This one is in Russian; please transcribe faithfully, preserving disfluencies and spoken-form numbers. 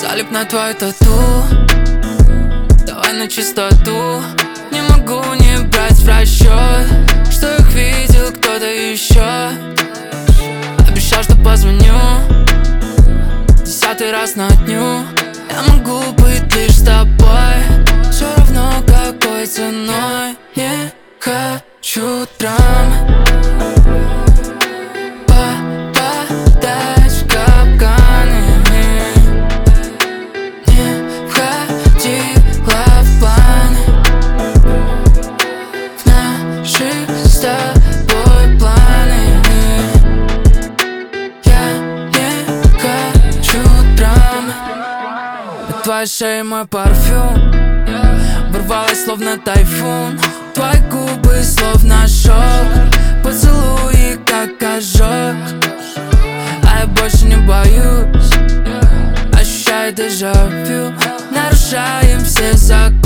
Залип на твою тату, давай на чистоту. Не могу не брать в расчет, что их видел кто-то еще. Обещал, что позвоню десятый раз на дню. Я могу быть лишь с тобой, все равно какой ценой. Не хочу драм, попадать в капканы. Не входила в планы, в наши с тобой планы. Я не хочу драмы. На твоей шее мой парфюм ворвалась словно тайфун. Твои губы словно шок, поцелуи как ожог. А я больше не боюсь, ощущаю дежавю. Нарушаем все законы.